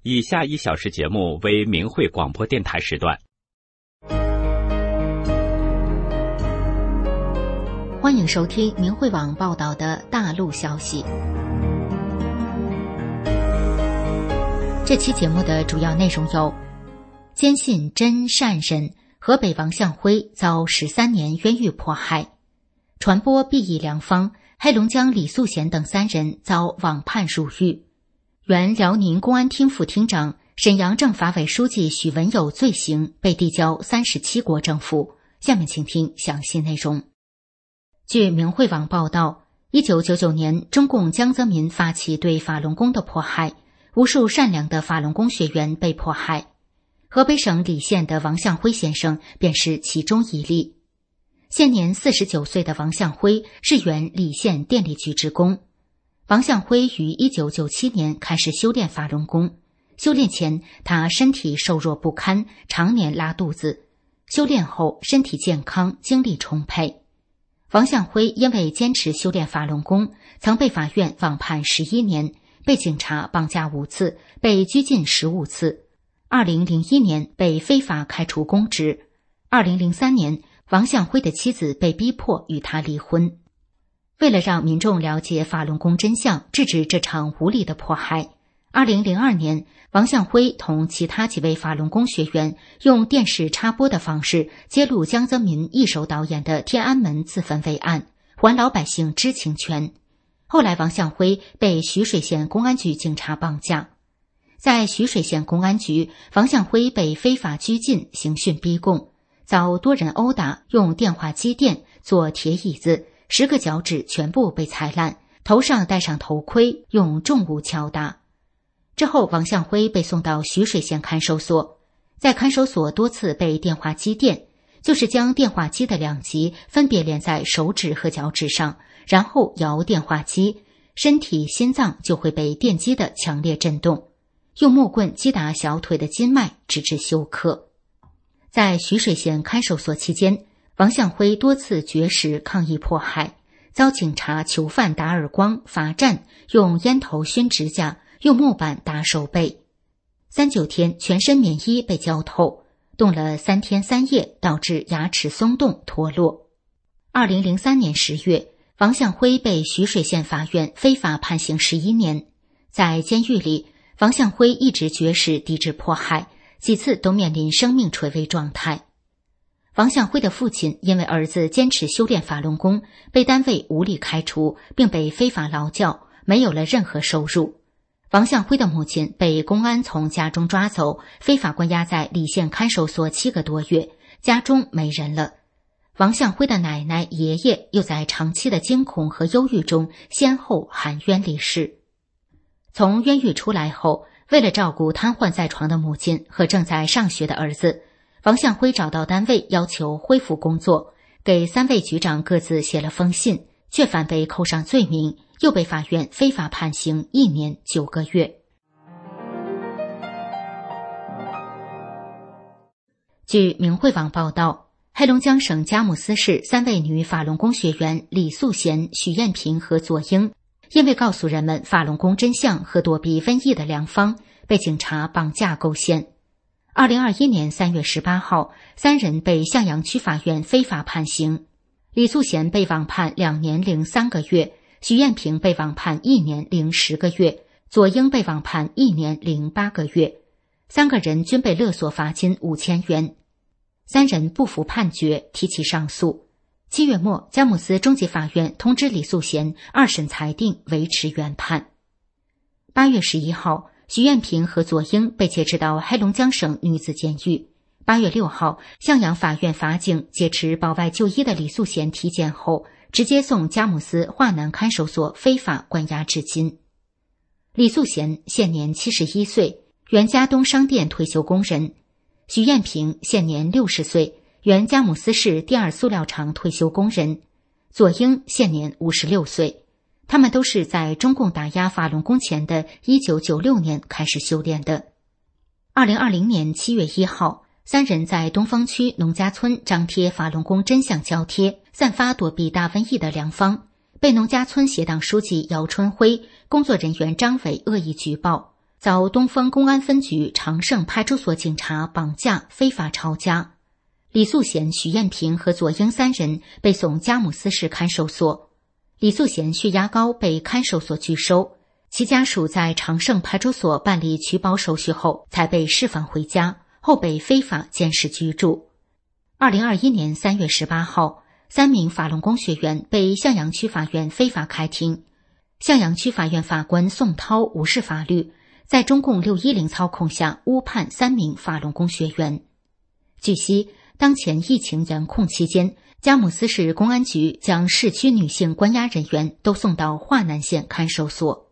以下1小时节目为明慧广播电台时段。 欢迎收听明慧网报道的大陆消息。这期节目的主要内容有：坚信真善人，河北王向辉遭13年冤狱迫害；传播裨益良方，黑龙江李素贤等3人遭网判入狱；原辽宁公安厅副厅长、沈阳政法委书记许文友罪行被递交37国政府。下面请听详细内容。据明慧网报道，1999年，中共江泽民发起对法轮功的迫害，无数善良的法轮功学员被迫害。河北省礼县的王向辉先生便是其中一例。现年49岁的王向辉是原礼县电力局职工。王向辉于1997年开始修炼法轮功，修炼前他身体瘦弱不堪，常年拉肚子，修炼后身体健康，精力充沛。王向辉因为坚持修炼法轮功，曾被法院网判11年，被警察绑架5次，被拘禁15次。2001年被非法开除公职。2003年，王向辉的妻子被逼迫与他离婚。为了让民众了解法轮功真相，制止这场无理的迫害，2002年，王向辉同其他几位法轮功学员用电视插播的方式揭露江泽民一手导演的天安门自焚伪案，还老百姓知情权。后来王向辉被徐水县公安局警察绑架。在徐水县公安局，王向辉被非法拘禁，刑讯逼供，遭多人殴打，用电话机电做铁椅子，10个脚趾全部被踩烂，头上戴上头盔，用重物敲打。之后王向辉被送到徐水县看守所，在看守所多次被电话机电，就是将电话机的2极分别连在手指和脚趾上，然后摇电话机，身体心脏就会被电击的强烈震动，用木棍击打小腿的筋脉，直至休克。在徐水县看守所期间，王向辉多次绝食抗议迫害，遭警察囚犯打耳光、罚站，用烟头熏指甲，用木板打手背。39天全身棉衣被浇透，冻了3天3夜，导致牙齿松动脱落。2003年10月，王向辉被徐水县法院非法判刑11年。在监狱里，王向辉一直绝食抵制迫害，几次都面临生命垂危状态。王向辉的父亲因为儿子坚持修炼法轮功，被单位无理开除，并被非法劳教，没有了任何收入。王向辉的母亲被公安从家中抓走，非法关押在礼县看守所7个多月，家中没人了。王向辉的奶奶、爷爷又在长期的惊恐和忧郁中先后含冤离世。从冤狱出来后，为了照顾瘫痪在床的母亲和正在上学的儿子，王向辉找到单位要求恢复工作，给3位局长各自写了封信，却反被扣上罪名，又被法院非法判刑1年9个月。据明慧网报道，黑龙江省佳木斯市3位女法轮功学员李素贤、许艳萍和左英，因为告诉人们法轮功真相和躲避瘟疫的良方，被警察绑架构陷。2021年3月18号，3人被向阳区法院非法判刑。李素贤被网判2年零3个月，许艳萍被网判1年零10个月，左英被网判1年零8个月。3个人均被勒索罚金5000元。3人不服判决，提起上诉。7月末，佳木斯中级法院通知李素贤2审裁定维持原判。8月11号，许艳萍和左英被解职到黑龙江省女子监狱。8月6号，向阳法院法警解持保外就医的李素贤体检后，直接送佳木斯华南看守所非法关押至今。李素贤现年71岁，原家东商店退休工人。许艳萍现年60岁，原佳木斯市第2塑料厂退休工人。左英现年56岁。他们都是在中共打压法轮功前的1996年开始修炼的。2020年7月1号，3人在东风区农家村张贴法轮功真相胶贴，散发躲避大瘟疫的良方，被农家村协党书记姚春辉、工作人员张伟恶意举报。 遭东风公安分局长盛派出所警察绑架非法抄家。李素贤、许艳萍和左英三人被送佳木斯市看守所。李素贤血压高被看守所拒收，其家属在长盛派出所办理取保手续后才被释放回家，后被非法监视居住。2021年3月18号，3名法轮功学员被向阳区法院非法开庭。向阳区法院法官宋涛无视法律，在中共610操控下误判3名法轮功学员。据悉，当前疫情严控期间，佳木斯市公安局将市区女性关押人员都送到华南县看守所。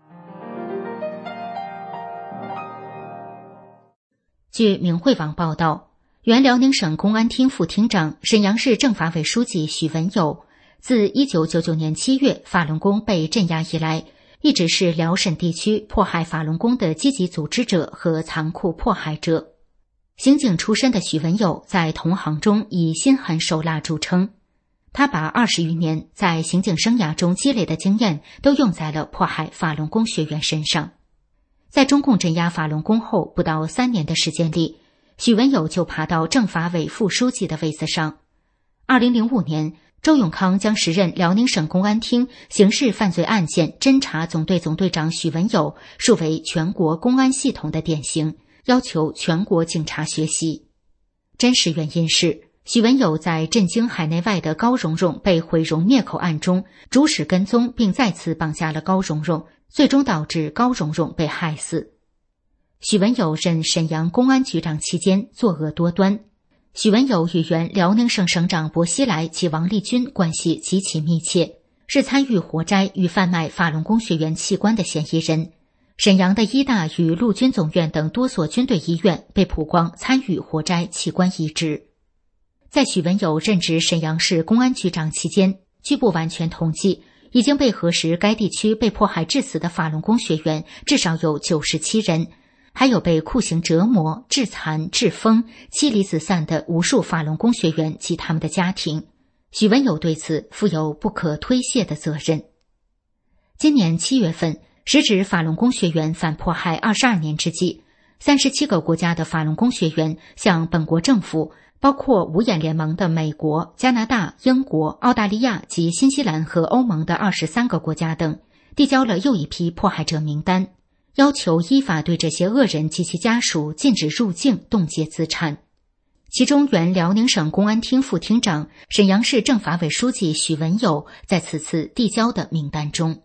据明慧网报道，原辽宁省公安厅副厅长、沈阳市政法委书记许文友，自1999年7月法轮功被镇压以来，一直是辽沈地区迫害法轮功的积极组织者和残酷迫害者。刑警出身的许文友在同行中以心狠手辣著称，他把20余年在刑警生涯中积累的经验都用在了迫害法轮功学员身上。在中共镇压法轮功后不到3年的时间里，许文友就爬到政法委副书记的位子上。2005年，周永康将时任辽宁省公安厅刑事犯罪案件侦查总队总队长许文友树为全国公安系统的典型，要求全国警察学习。真实原因是，许文友在震惊海内外的高蓉蓉被毁容灭口案中主使跟踪并再次绑架了高蓉蓉，最终导致高蓉蓉被害死。许文友任沈阳公安局长期间作恶多端。许文友与原辽宁省省长薄熙来及王立军关系极其密切，是参与活摘与贩卖法轮功学员器官的嫌疑人。沈阳的医大与陆军总院等多所军队医院被曝光参与活摘器官移植。在许文友任职沈阳市公安局长期间，据不完全统计，已经被核实该地区被迫害致死的法轮功学员至少有97人，还有被酷刑折磨、致残、致疯、妻离子散的无数法轮功学员及他们的家庭。许文友对此负有不可推卸的责任。今年7月份，时值法轮功学员反迫害22年之际，37个国家的法轮功学员向本国政府，包括五眼联盟的美国、加拿大、英国、澳大利亚及新西兰和欧盟的23个国家等，递交了又一批迫害者名单，要求依法对这些恶人及其家属禁止入境、冻结资产。其中原辽宁省公安厅副厅长、沈阳市政法委书记许文友在此次递交的名单中。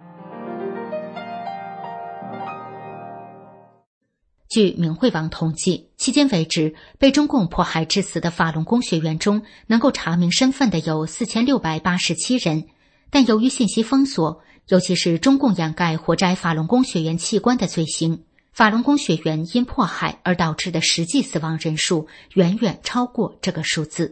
据明慧网统计，迄今为止，被中共迫害致死的法轮功学员中，能够查明身份的有4687人，但由于信息封锁，尤其是中共掩盖活摘法轮功学员器官的罪行，法轮功学员因迫害而导致的实际死亡人数远远超过这个数字。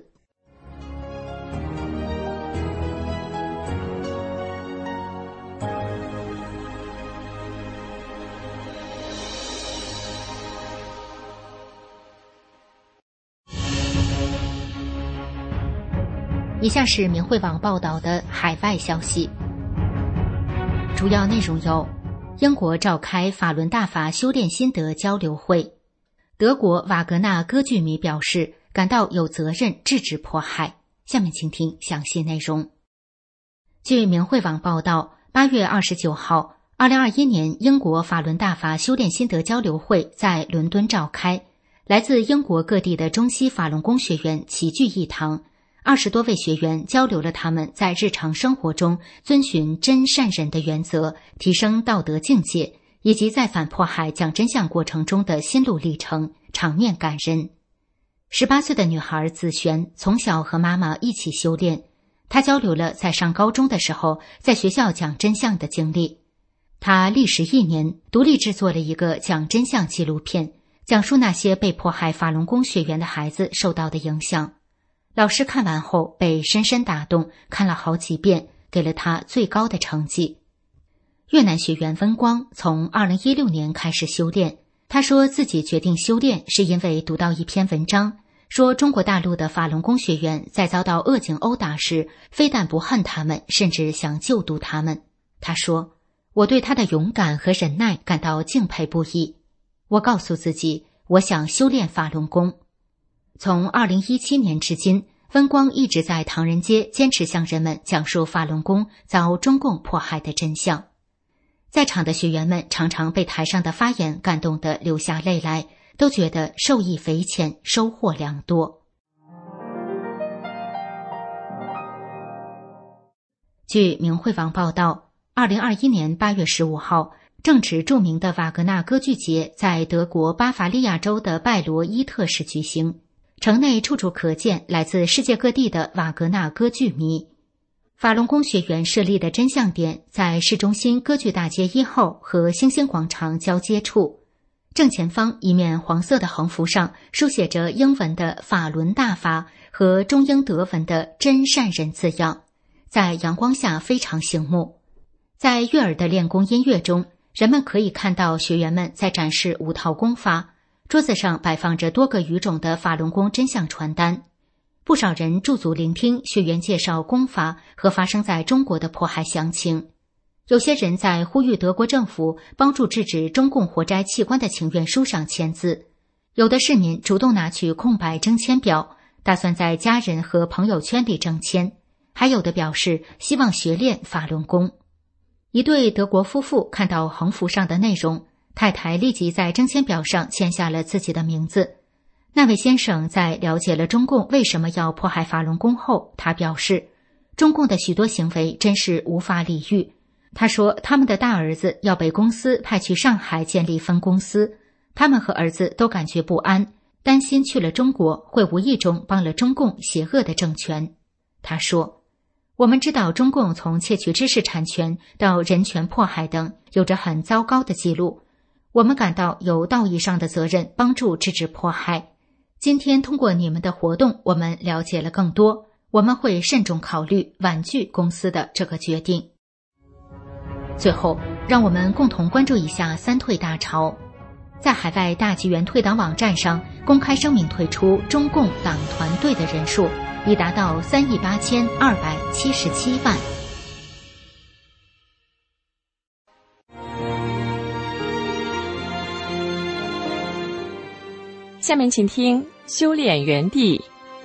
以下是明慧网报道的海外消息，主要内容有：英国召开法轮大法修炼心得交流会；德国瓦格纳歌剧迷表示感到有责任制止迫害。下面请听详细内容。据明慧网报道，8月29号，2021年英国法轮大法修炼心得交流会在伦敦召开，来自英国各地的中西法轮功学员齐聚一堂。20多位学员交流了他们在日常生活中遵循真善忍的原则，提升道德境界，以及在反迫害讲真相过程中的心路历程，场面感人。18岁的女孩子璇从小和妈妈一起修炼，她交流了在上高中的时候在学校讲真相的经历。她历时1年独立制作了一个讲真相纪录片，讲述那些被迫害法轮功学员的孩子受到的影响。老师看完后被深深打动，看了好几遍，给了他最高的成绩。越南学员温光从2016年开始修炼，他说自己决定修炼是因为读到一篇文章，说中国大陆的法轮功学员在遭到恶警殴打时，非但不恨他们，甚至想救度他们。他说， 我对他的勇敢和忍耐感到敬佩不已。我告诉自己，我想修炼法轮功。从2017年至今，温光一直在唐人街坚持向人们讲述法轮功遭中共迫害的真相。在场的学员们常常被台上的发言感动得流下泪来，都觉得受益匪浅，收获良多。据明慧网报道，2021年8月15号，正值著名的瓦格纳歌剧节在德国巴伐利亚州的拜罗伊特市举行，城内处处可见来自世界各地的瓦格纳歌剧迷。法轮功学员设立的真相点在市中心歌剧大街1号和星星广场交接处，正前方一面黄色的横幅上书写着英文的法轮大法和中英德文的真善人字样，在阳光下非常醒目。在悦耳的练功音乐中，人们可以看到学员们在展示5套功法，桌子上摆放着多个语种的法轮功真相传单。不少人驻足聆听学员介绍功法和发生在中国的迫害详情。有些人在呼吁德国政府帮助制止中共活摘器官的请愿书上签字。有的市民主动拿去空白征签表，打算在家人和朋友圈里征签，还有的表示希望学练法轮功。一对德国夫妇看到横幅上的内容，太太立即在征签表上签下了自己的名字。那位先生在了解了中共为什么要迫害法轮功后，他表示，中共的许多行为真是无法理喻。他说，他们的大儿子要被公司派去上海建立分公司，他们和儿子都感觉不安，担心去了中国会无意中帮了中共邪恶的政权。他说，我们知道中共从窃取知识产权到人权迫害等有着很糟糕的记录，我们感到有道义上的责任帮助制止迫害。今天通过你们的活动，我们了解了更多，我们会慎重考虑婉拒公司的这个决定。最后，让我们共同关注一下三退大潮。在海外大纪元退党网站上公开声明退出中共党团队的人数已达到38277万。 下面请听修炼园地。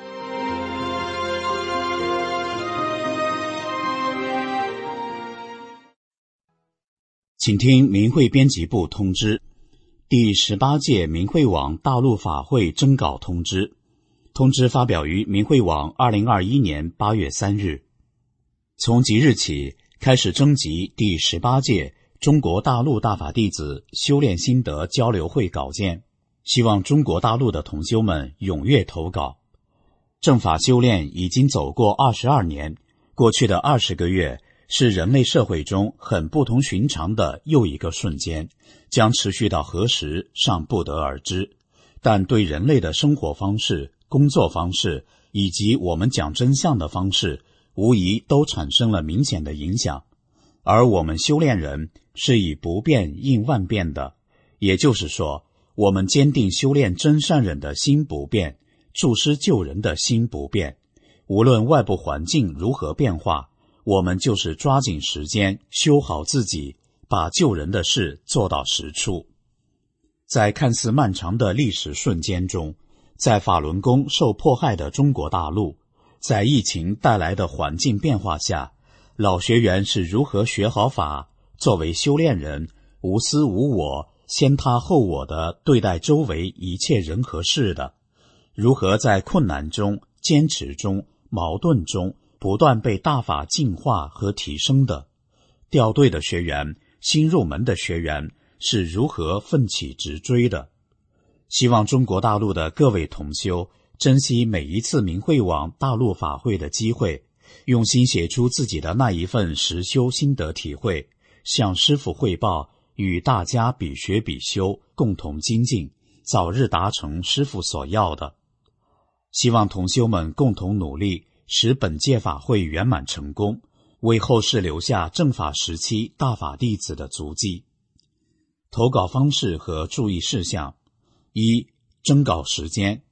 请听明慧编辑部通知，第18届明慧网大陆法会征稿通知。通知发表于明慧网2021年8月3日。从即日起开始征集第18届中国大陆大法弟子修炼心得交流会稿件，希望中国大陆的同修们踊跃投稿。正法修炼已经走过22年，过去的20个月是人类社会中很不同寻常的又一个瞬间，将持续到何时尚不得而知，但对人类的生活方式、工作方式以及我们讲真相的方式，无疑都产生了明显的影响。而我们修炼人是以不变应万变的，也就是说，我们坚定修炼真善忍的心不变，助师救人的心不变。无论外部环境如何变化，我们就是抓紧时间修好自己，把救人的事做到实处。在看似漫长的历史瞬间中，在法轮功受迫害的中国大陆，在疫情带来的环境变化下，老学员是如何学好法，作为修炼人无私无我、先他后我的对待周围一切人和事的，如何在困难中、坚持中、矛盾中不断被大法净化和提升的，掉队的学员、新入门的学员是如何奋起直追的。希望中国大陆的各位同修珍惜每一次明慧网大陆法会的机会，用心写出自己的那一份实修心得体会，向师父汇报，与大家比学比修，共同精进，早日达成师父所要的。希望同修们共同努力，使本届法会圆满成功，为后世留下正法时期大法弟子的足迹。投稿方式和注意事项：一、征稿时间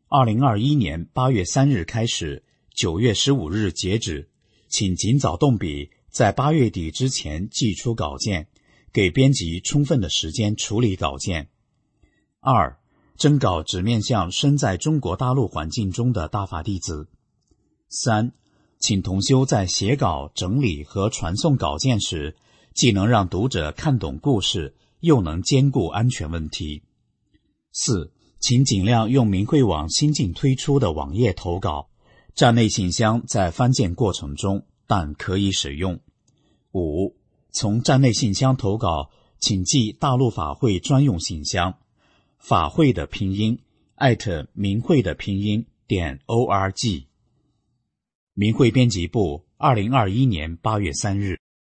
2021年8月3日开始，9月15日截止，请尽早动笔，在8月底之前寄出稿件， 给编辑充分的时间处理稿件。2. 征稿只面向身在中国大陆环境中的大法弟子。3. 请同修在写稿、整理和传送稿件时，既能让读者看懂故事，又能兼顾安全问题。4. 请尽量用明慧网新近推出的网页投稿，站内信箱在翻件过程中，但可以使用。5. 从站内信箱投稿，请寄大陆法会专用信箱，法会的拼音明慧的拼音.org。明慧编辑部2021年8月3日。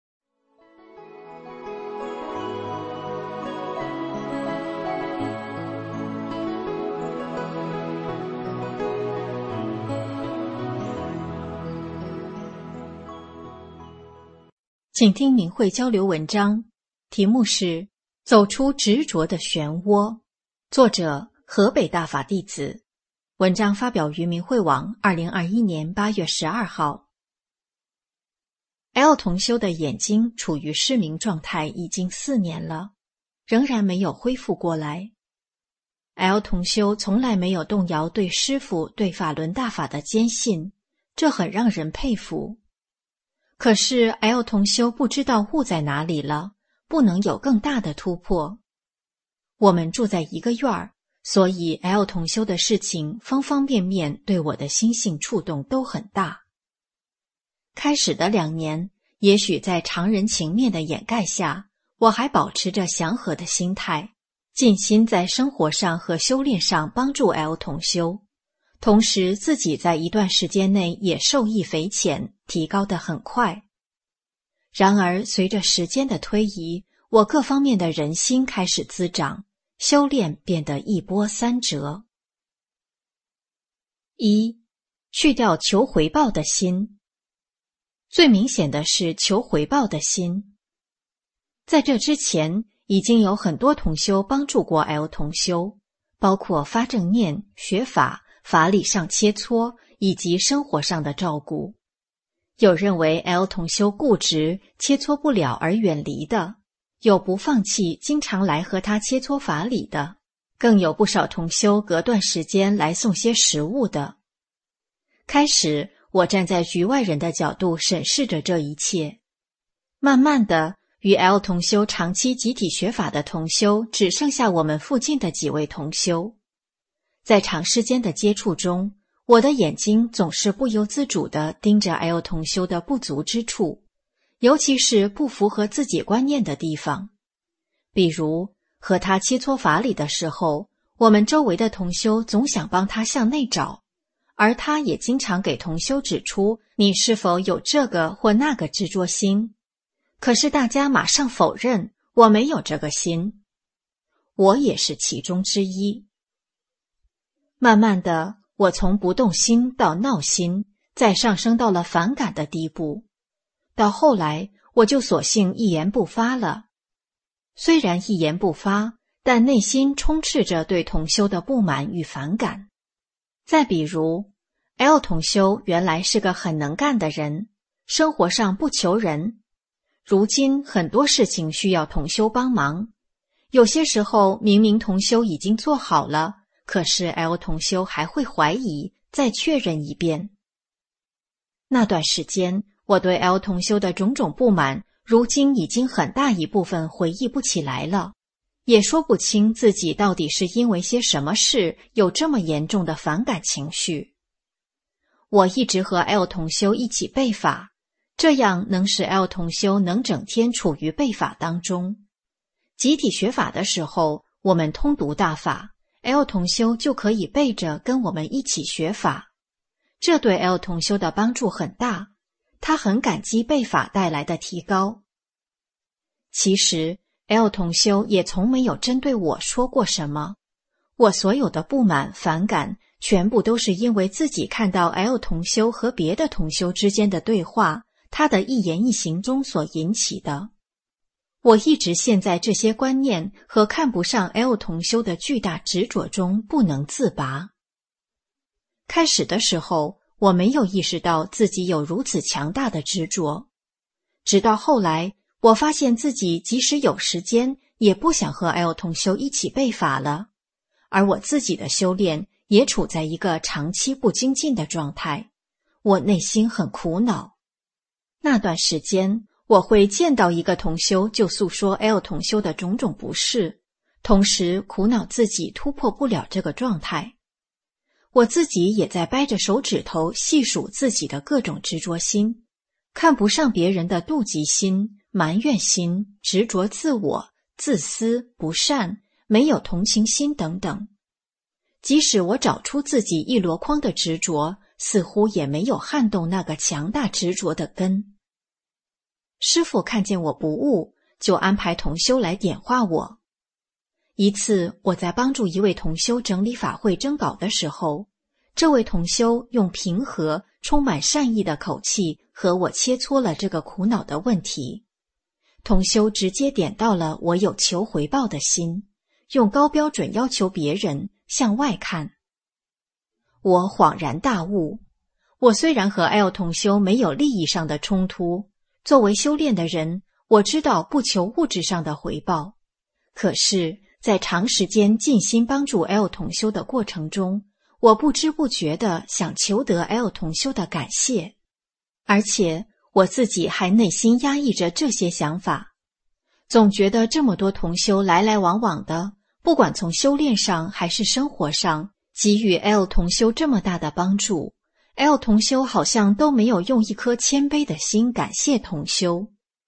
请听明慧交流文章，题目是走出执着的漩涡，作者河北大法弟子。文章发表于明慧网2021年8月12号。L 同修的眼睛处于失明状态已经4年了，仍然没有恢复过来。L 同修从来没有动摇对师父、对法轮大法的坚信，这很让人佩服。可是 L 同修不知道悟在哪里了，不能有更大的突破。我们住在一个院儿，所以 L 同修的事情方方面面对我的心性触动都很大。开始的2年，也许在常人情面的掩盖下，我还保持着祥和的心态，尽心在生活上和修炼上帮助 L 同修，同时自己在一段时间内也受益匪浅，提高得很快。然而随着时间的推移，我各方面的人心开始滋长，修炼变得一波三折。1. 去掉求回报的心。最明显的是求回报的心。在这之前，已经有很多同修帮助过 L 同修，包括发正念、学法、法理上切磋以及生活上的照顾。有认为 L 同修固执，切磋不了而远离的，有不放弃，经常来和他切磋法理的，更有不少同修隔段时间来送些食物的。开始，我站在局外人的角度审视着这一切。慢慢的，与 L 同修长期集体学法的同修只剩下我们附近的几位同修。在长时间的接触中，我的眼睛总是不由自主地盯着 L 同修的不足之处，尤其是不符合自己观念的地方。比如和他切磋法理的时候，我们周围的同修总想帮他向内找，而他也经常给同修指出你是否有这个或那个执着心。可是大家马上否认，我没有这个心。我也是其中之一。慢慢的，我从不动心到闹心，再上升到了反感的地步。到后来，我就索性一言不发了。虽然一言不发，但内心充斥着对同修的不满与反感。再比如 L 同修原来是个很能干的人，生活上不求人。如今很多事情需要同修帮忙，有些时候明明同修已经做好了，可是 L 同修还会怀疑，再确认一遍。那段时间，我对 L 同修的种种不满，如今已经很大一部分回忆不起来了，也说不清自己到底是因为些什么事有这么严重的反感情绪。我一直和 L 同修一起背法，这样能使 L 同修能整天处于背法当中。集体学法的时候，我们通读大法， L 同修就可以背着跟我们一起学法，这对 L 同修的帮助很大，他很感激背法带来的提高。其实 L 同修也从没有针对我说过什么，我所有的不满、反感全部都是因为自己看到 L 同修和别的同修之间的对话，他的一言一行中所引起的。我一直陷在这些观念和看不上 L 同修的巨大执着中不能自拔。开始的时候，我没有意识到自己有如此强大的执着，直到后来， 我发现自己即使有时间，也不想和 L 同修一起背法了，而我自己的修炼也处在一个长期不精进的状态，我内心很苦恼。那段时间，我会见到一个同修就诉说 L 同修的种种不适，同时苦恼自己突破不了这个状态。我自己也在掰着手指头细数自己的各种执着心，看不上别人的妒忌心、埋怨心、执着自我、自私、不善、没有同情心等等。即使我找出自己一箩筐的执着，似乎也没有撼动那个强大执着的根。师父看见我不悟，就安排同修来点化我。一次，我在帮助一位同修整理法会征稿的时候，这位同修用平和、充满善意的口气和我切磋了这个苦恼的问题。同修直接点到了我有求回报的心，用高标准要求别人，向外看。我恍然大悟，我虽然和 L 同修没有利益上的冲突，作为修炼的人，我知道不求物质上的回报，可是在长时间尽心帮助 L 同修的过程中，我不知不觉地想求得 L 同修的感谢，而且我自己还内心压抑着这些想法，总觉得这么多同修来来往往的，不管从修炼上还是生活上，给予 L 同修这么大的帮助， L 同修好像都没有用一颗谦卑的心感谢同修。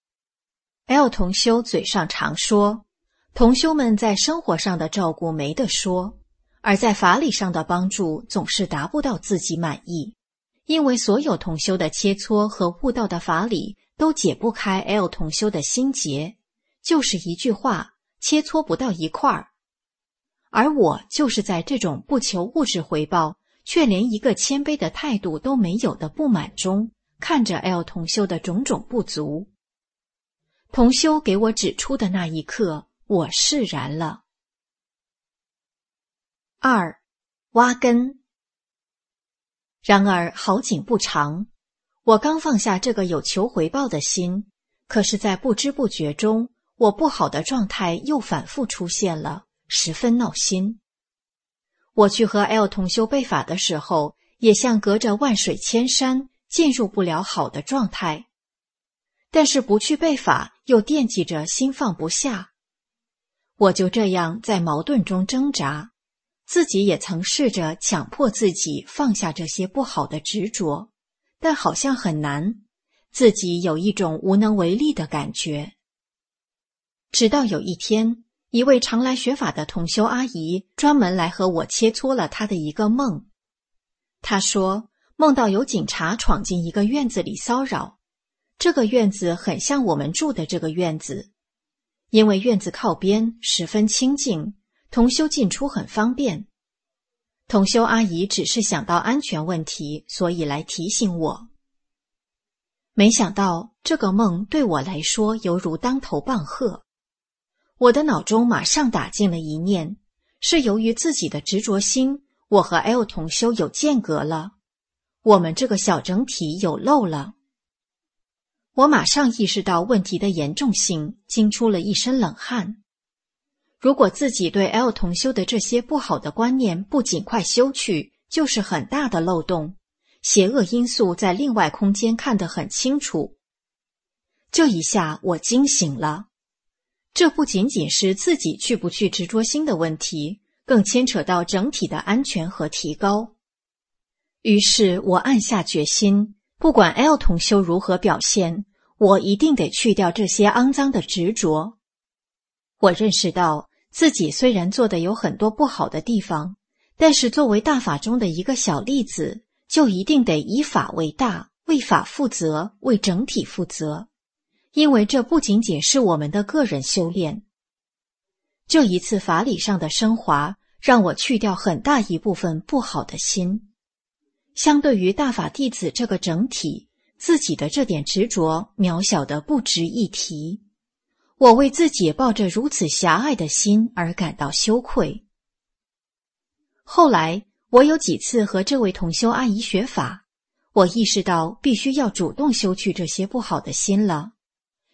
L 同修嘴上常说同修们在生活上的照顾没得说，而在法理上的帮助总是达不到自己满意，因为所有同修的切磋和悟道的法理都解不开 L 同修的心结，就是一句话，切磋不到一块儿。而我就是在这种不求物质回报，却连一个谦卑的态度都没有的不满中，看着 L 同修的种种不足。同修给我指出的那一刻，我释然了。2. 挖根。然而好景不长，我刚放下这个有求回报的心，可是在不知不觉中，我不好的状态又反复出现了，十分闹心。我去和 L 同修背法的时候，也像隔着万水千山，进入不了好的状态。但是不去背法，又惦记着心放不下。我就这样在矛盾中挣扎，自己也曾试着强迫自己放下这些不好的执着，但好像很难，自己有一种无能为力的感觉。直到有一天，一位常来学法的同修阿姨专门来和我切磋了她的一个梦。她说，梦到有警察闯进一个院子里骚扰，这个院子很像我们住的这个院子，因为院子靠边，十分清静，同修进出很方便。同修阿姨只是想到安全问题，所以来提醒我。没想到这个梦对我来说犹如当头棒喝，我的脑中马上打进了一念，是由于自己的执着心，我和 L 同修有间隔了，我们这个小整体有漏了。我马上意识到问题的严重性，惊出了一身冷汗。如果自己对 L 同修的这些不好的观念不尽快修去，就是很大的漏洞，邪恶因素在另外空间看得很清楚。这一下我惊醒了，这不仅仅是自己去不去执着心的问题，更牵扯到整体的安全和提高。于是我暗下决心，不管 L 同修如何表现，我一定得去掉这些肮脏的执着。我认识到自己虽然做的有很多不好的地方，但是作为大法中的一个小例子，就一定得以法为大，为法负责，为整体负责，因为这不仅仅是我们的个人修炼。这一次法理上的升华，让我去掉很大一部分不好的心。相对于大法弟子这个整体，自己的这点执着渺小的不值一提。我为自己抱着如此狭隘的心而感到羞愧。后来我有几次和这位同修阿姨学法，我意识到必须要主动修去这些不好的心了。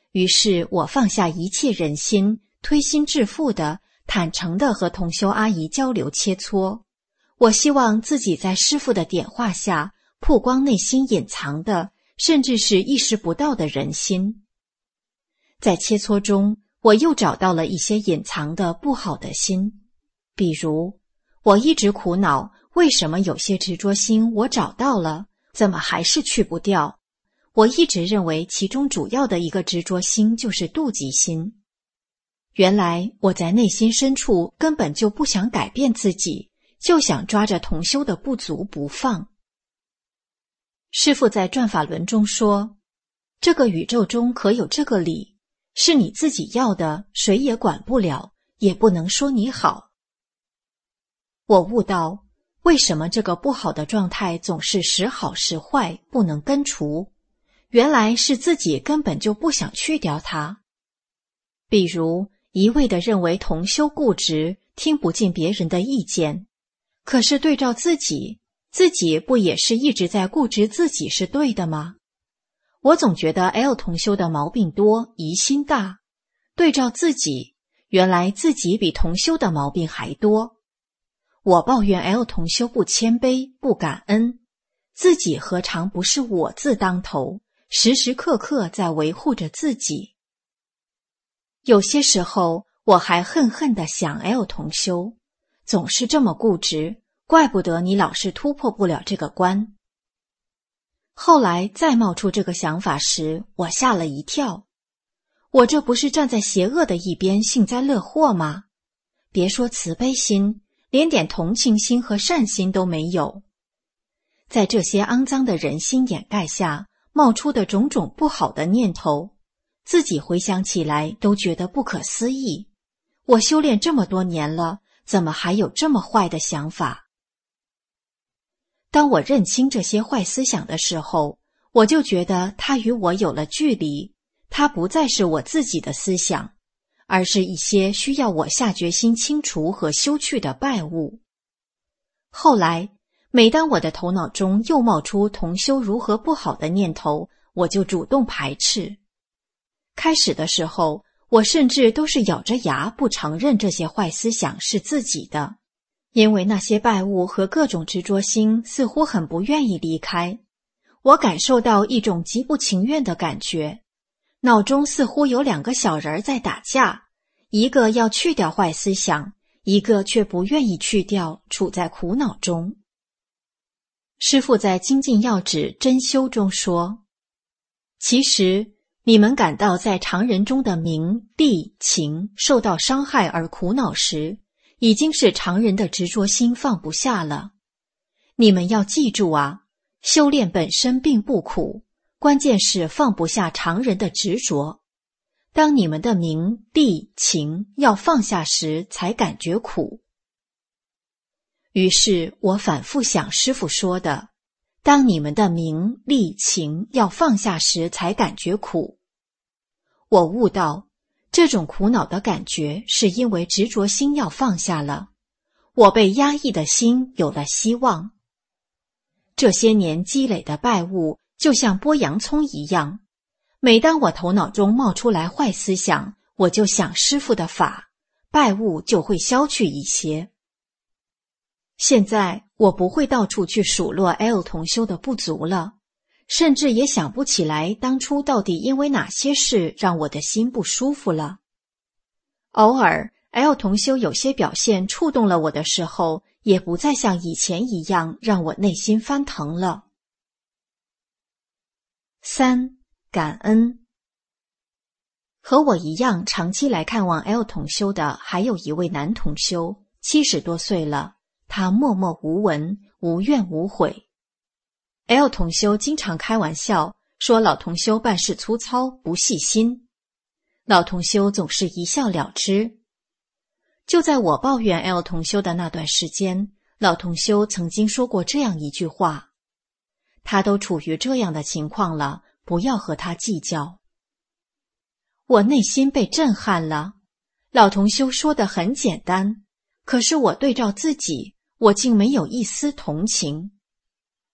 于是我放下一切忍心，推心置腹的、坦诚的和同修阿姨交流切磋。我希望自己在师父的点化下，曝光内心隐藏的，甚至是意识不到的人心。在切磋中，我又找到了一些隐藏的不好的心，比如，我一直苦恼，为什么有些执着心我找到了，怎么还是去不掉？我一直认为其中主要的一个执着心就是妒忌心。原来我在内心深处根本就不想改变自己，就想抓着同修的不足不放。师父在转法轮中说，这个宇宙中可有这个理，是你自己要的，谁也管不了，也不能说你好。我悟到，为什么这个不好的状态总是时好时坏，不能根除？原来是自己根本就不想去掉它。比如，一味地认为同修固执，听不进别人的意见，可是对照自己，自己不也是一直在固执自己是对的吗？我总觉得 L 同修的毛病多，疑心大，对照自己，原来自己比同修的毛病还多。我抱怨 L 同修不谦卑，不感恩，自己何尝不是我字当头，时时刻刻在维护着自己。有些时候我还恨恨地想 L 同修，总是这么固执，怪不得你老是突破不了这个关。后来再冒出这个想法时，我吓了一跳。我这不是站在邪恶的一边幸灾乐祸吗？别说慈悲心，连点同情心和善心都没有。在这些肮脏的人心掩盖下冒出的种种不好的念头，自己回想起来都觉得不可思议。我修炼这么多年了，怎么还有这么坏的想法？当我认清这些坏思想的时候，我就觉得它与我有了距离，它不再是我自己的思想，而是一些需要我下决心清除和修去的败物。后来，每当我的头脑中又冒出同修如何不好的念头，我就主动排斥。开始的时候，我甚至都是咬着牙不承认这些坏思想是自己的，因为那些败物和各种执着心似乎很不愿意离开。我感受到一种极不情愿的感觉，脑中似乎有两个小人在打架，一个要去掉坏思想，一个却不愿意去掉，处在苦恼中。师父在精进要旨真修中说，其实你们感到在常人中的名、利、情受到伤害而苦恼时，已经是常人的执着心放不下了。你们要记住啊，修炼本身并不苦，关键是放不下常人的执着。当你们的名、利、情要放下时，才感觉苦。于是我反复想师父说的，当你们的名、利、情要放下时，才感觉苦。我悟到，这种苦恼的感觉是因为执着心要放下了，我被压抑的心有了希望。这些年积累的败物就像剥洋葱一样，每当我头脑中冒出来坏思想，我就想师父的法，败物就会消去一些。现在我不会到处去数落 L 同修的不足了，甚至也想不起来当初到底因为哪些事让我的心不舒服了。偶尔 L 同修有些表现触动了我的时候，也不再像以前一样让我内心翻腾了。3. 感恩。和我一样长期来看望 L 同修的还有一位男同修，70多岁了，他默默无闻，无怨无悔。L 同修经常开玩笑说老同修办事粗糙，不细心。老同修总是一笑了之。就在我抱怨 L 同修的那段时间，老同修曾经说过这样一句话，他都处于这样的情况了，不要和他计较。我内心被震撼了，老同修说的很简单，可是我对照自己，我竟没有一丝同情。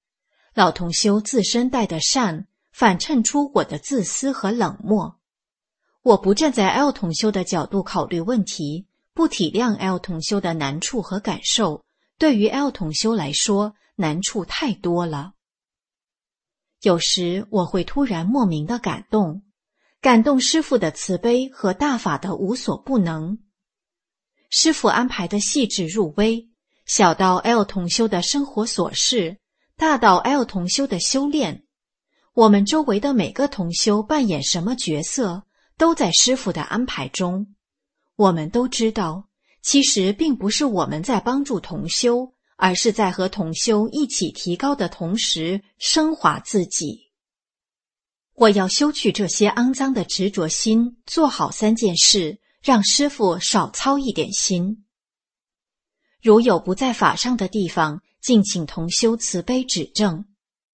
老同修自身带的善，反衬出我的自私和冷漠。 我不站在 L 同修的角度考虑问题，不体谅 L 同修的难处和感受，对于 L 同修来说，难处太多了。有时我会突然莫名的感动师父的慈悲和大法的无所不能。师父安排的细致入微，小到 L 同修的生活琐事，大到 L 同修的修炼，我们周围的每个同修扮演什么角色，都在师父的安排中。我们都知道，其实并不是我们在帮助同修，而是在和同修一起提高的同时升华自己。我要修去这些肮脏的执着心，做好3件事，让师父少操一点心。如有不在法上的地方，敬请同修慈悲指正。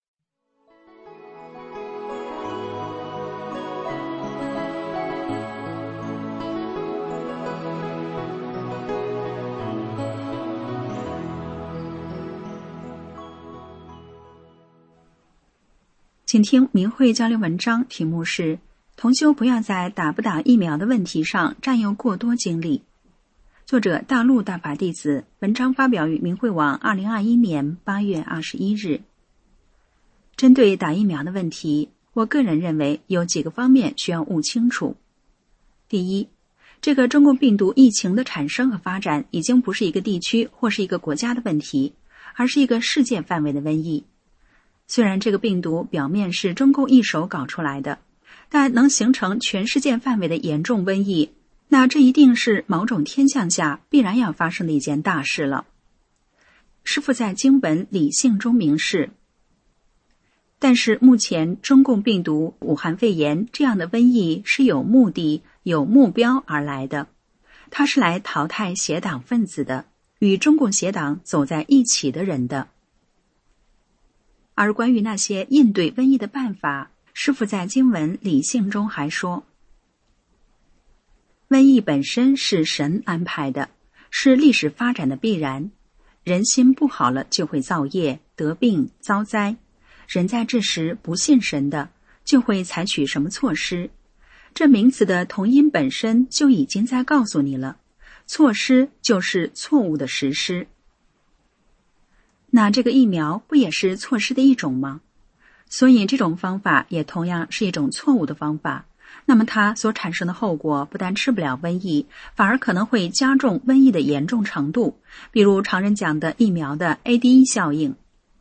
请听明慧交流文章，题目是同修不要在打不打疫苗的问题上占用过多精力。作者大陆大法弟子，文章发表于明慧网2021年8月21日。针对打疫苗的问题，我个人认为有几个方面需要务清楚。第一，这个中共病毒疫情的产生和发展已经不是一个地区或是一个国家的问题，而是一个世界范围的瘟疫。虽然这个病毒表面是中共一手搞出来的，但能形成全世界范围的严重瘟疫，那这一定是某种天象下必然要发生的一件大事了。师父在经文理性中明示，但是目前中共病毒武汉肺炎这样的瘟疫是有目的有目标而来的，它是来淘汰邪党分子的，与中共邪党走在一起的人的。而关于那些应对瘟疫的办法，师父在经文理性中还说，瘟疫本身是神安排的，是历史发展的必然。人心不好了就会造业、得病、遭灾。人在这时不信神的，就会采取什么措施？这名词的同音本身就已经在告诉你了，措施就是错误的实施。那这个疫苗不也是措施的一种吗？所以这种方法也同样是一种错误的方法。那么它所产生的后果不但治不了瘟疫，反而可能会加重瘟疫的严重程度，比如常人讲的疫苗的 AD1 效应。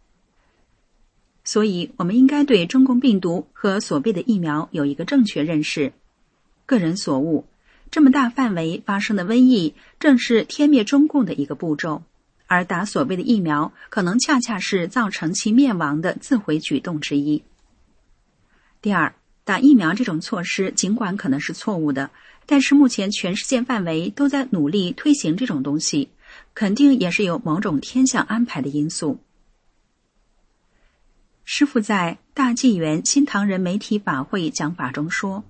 所以我们应该对中共病毒和所谓的疫苗有一个正确认识。个人所悟，这么大范围发生的瘟疫正是天灭中共的一个步骤，而打所谓的疫苗可能恰恰是造成其灭亡的自毁举动之一。第二，打疫苗这种措施尽管可能是错误的，但是目前全世界范围都在努力推行这种东西，肯定也是有某种天象安排的因素。师父在大纪元新唐人媒体法会讲法中说，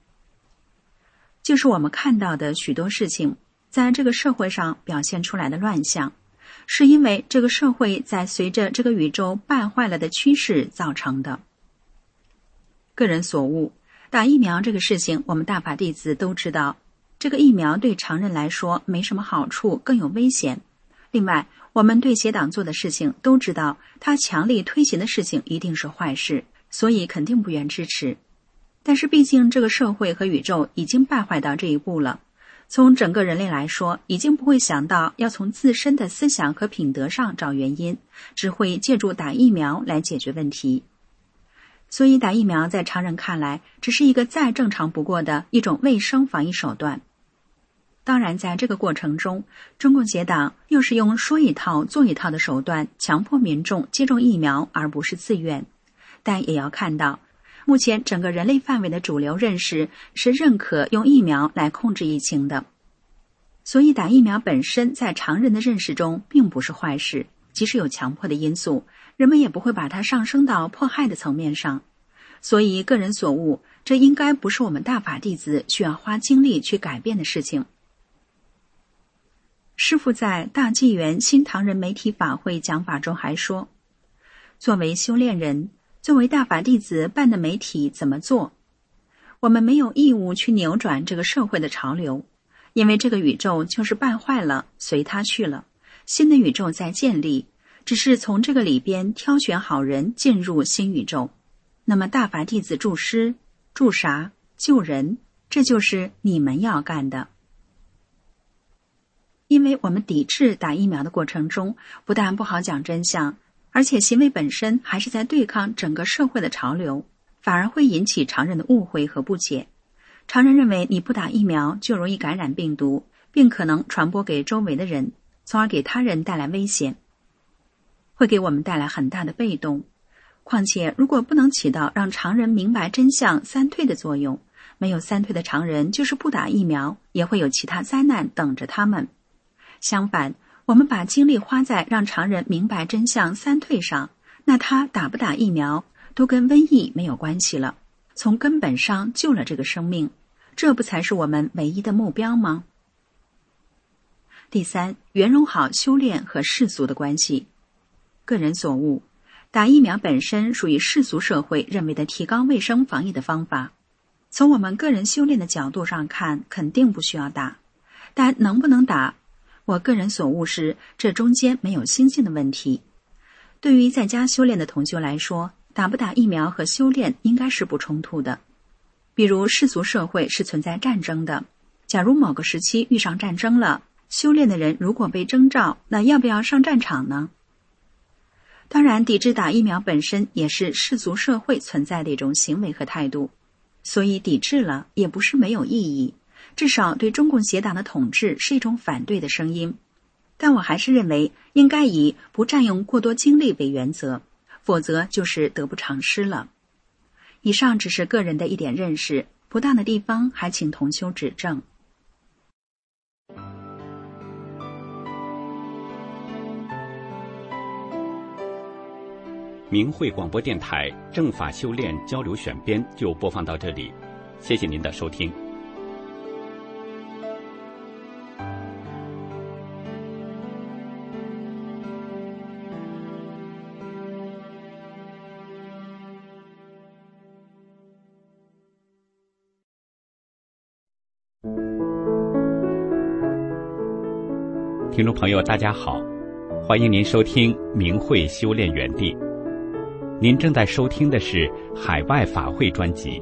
就是我们看到的许多事情在这个社会上表现出来的乱象，是因为这个社会在随着这个宇宙败坏了的趋势造成的。个人所悟，打疫苗这个事情我们大法弟子都知道，这个疫苗对常人来说没什么好处，更有危险。另外，我们对邪党做的事情都知道，他强力推行的事情一定是坏事，所以肯定不愿支持。但是毕竟这个社会和宇宙已经败坏到这一步了，从整个人类来说，已经不会想到要从自身的思想和品德上找原因，只会借助打疫苗来解决问题。所以打疫苗在常人看来只是一个再正常不过的一种卫生防疫手段。当然在这个过程中，中共邪党又是用说一套做一套的手段强迫民众接种疫苗，而不是自愿。但也要看到，目前整个人类范围的主流认识是认可用疫苗来控制疫情的。所以打疫苗本身在常人的认识中并不是坏事，即使有强迫的因素，人们也不会把它上升到迫害的层面上。所以个人所悟，这应该不是我们大法弟子需要花精力去改变的事情。师父在大纪元新唐人媒体法会讲法中还说，作为修炼人，作为大法弟子办的媒体怎么做？ 我们没有义务去扭转这个社会的潮流，因为这个宇宙就是败坏了，随它去了，新的宇宙在建立，只是从这个里边挑选好人进入新宇宙。那么大法弟子助师、助啥、救人，这就是你们要干的。因为我们抵制打疫苗的过程中，不但不好讲真相，而且行为本身还是在对抗整个社会的潮流，反而会引起常人的误会和不解。常人认为你不打疫苗就容易感染病毒，并可能传播给周围的人，从而给他人带来危险，会给我们带来很大的被动。况且如果不能起到让常人明白真相三退的作用，没有三退的常人就是不打疫苗，也会有其他灾难等着他们。相反，我们把精力花在让常人明白真相三退上，那他打不打疫苗都跟瘟疫没有关系了，从根本上救了这个生命，这不才是我们唯一的目标吗？第三，圆融好修炼和世俗的关系。个人所悟，打疫苗本身属于世俗社会认为的提高卫生防疫的方法，从我们个人修炼的角度上看，肯定不需要打，但能不能打，我个人所悟是这中间没有心性的问题。对于在家修炼的同修来说，打不打疫苗和修炼应该是不冲突的。比如世俗社会是存在战争的，假如某个时期遇上战争了，修炼的人如果被征召，那要不要上战场呢？当然，抵制打疫苗本身也是世俗社会存在的一种行为和态度，所以抵制了也不是没有意义，至少对中共邪党的统治是一种反对的声音。但我还是认为应该以不占用过多精力为原则，否则就是得不偿失了。以上只是个人的一点认识，不当的地方还请同修指正。 明慧广播电台正法修炼交流选编就播放到这里，谢谢您的收听。听众朋友大家好，欢迎您收听明慧修炼园地。您正在收听的是海外法会专辑。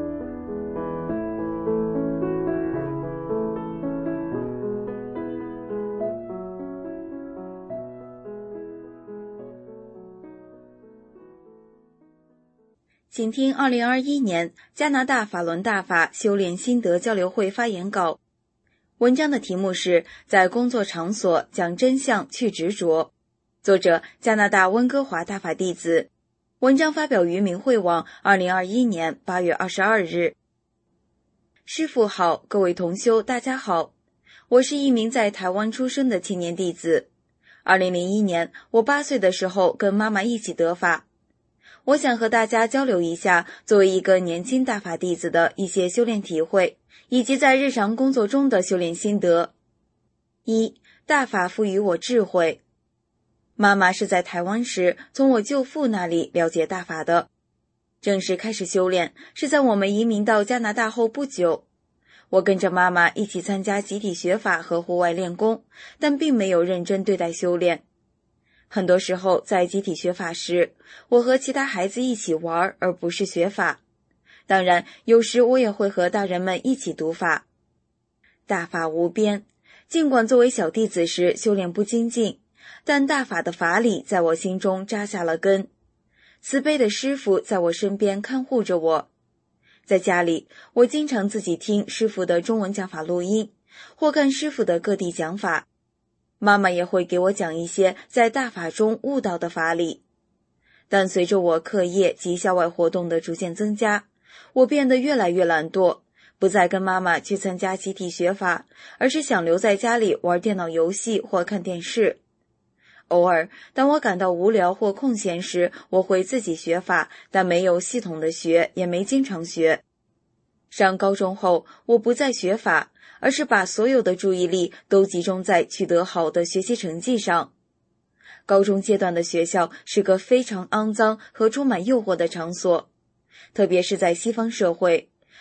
请听2021年加拿大法轮大法修炼心得交流会发言稿。文章的题目是在工作场所讲真相去执着，作者加拿大温哥华大法弟子。文章发表于明慧网2021年8月22日。师父好，各位同修大家好，我是一名在台湾出生的青年弟子。2001年我8岁的时候跟妈妈一起得法。我想和大家交流一下作为一个年轻大法弟子的一些修炼体会，以及在日常工作中的修炼心得。1. 大法赋予我智慧。妈妈是在台湾时从我舅父那里了解大法的，正式开始修炼是在我们移民到加拿大后不久。我跟着妈妈一起参加集体学法和户外练功，但并没有认真对待修炼。很多时候在集体学法时，我和其他孩子一起玩，而不是学法。当然，有时我也会和大人们一起读法。大法无边，尽管作为小弟子时修炼不精进，但大法的法理在我心中扎下了根。慈悲的师父在我身边看护着我。在家里，我经常自己听师父的中文讲法录音，或看师父的各地讲法。妈妈也会给我讲一些在大法中悟到的法理。但随着我课业及校外活动的逐渐增加，我变得越来越懒惰，不再跟妈妈去参加集体学法，而是想留在家里玩电脑游戏或看电视。偶尔，当我感到无聊或空闲时，我会自己学法，但没有系统的学，也没经常学。上高中后，我不再学法，而是把所有的注意力都集中在取得好的学习成绩上。高中阶段的学校是个非常肮脏和充满诱惑的场所，特别是在西方社会，